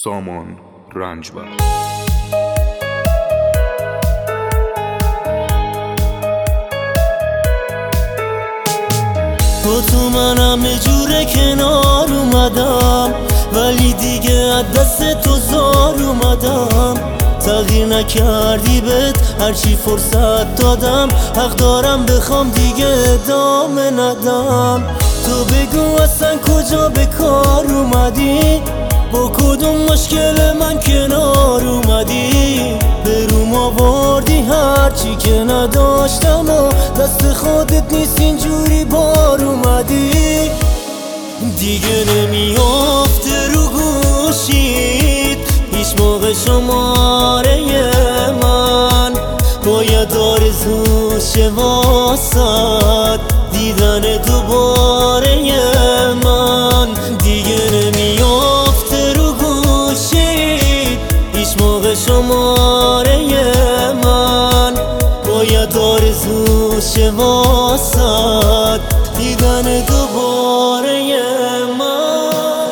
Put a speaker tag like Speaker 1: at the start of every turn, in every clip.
Speaker 1: سامان رنجبر.
Speaker 2: با تو منم یه جوره کنار اومدم، ولی دیگه از دست تو زار اومدم. تغییر نکردی بهت هرچی فرصت دادم، حق دارم بخوام دیگه ادامه ندم. تو بگو اصلا کجا به کار اومدی، با کدوم مشکل من کنار اومدی. به روم آوردی هرچی که نداشتم و دست خودت نیست اینجوری بار اومدی. دیگه نمیافته رو گوشید هیچ موقع شماره من، باید آرزوشه واسد دیدن دوباره من. دیگه نمیافته رو گوشید هیچ موقع شماره من، باید آرزوشه واسد دیدن دوباره من.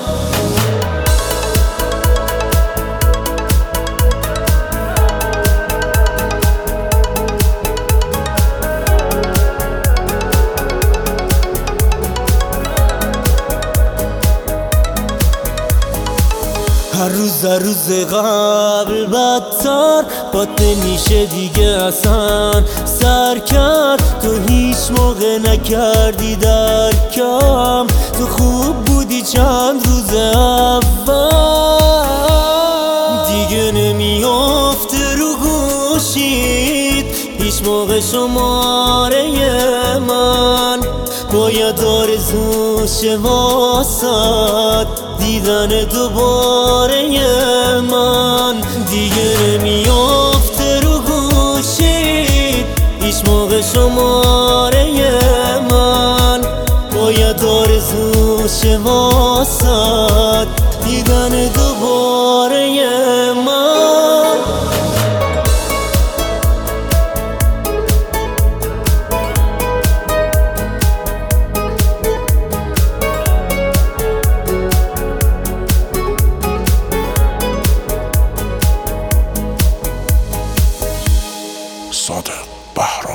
Speaker 2: هر روز قبل بدتر، باد نمیشه دیگه اصلا سر کرد. تو هیچ موقع نکردی درکم، تو خوب بودی چند روز اول. دیگه نمیافته رو گوشید هیچ موقع شماره من، باید آرزوشه واسد دیدن دوباره من. دیگه نمیافته رو گوشید هیچ موقع شماره من، باید آرزوشه واسد دیدن دوباره من.
Speaker 1: صادق بهرام.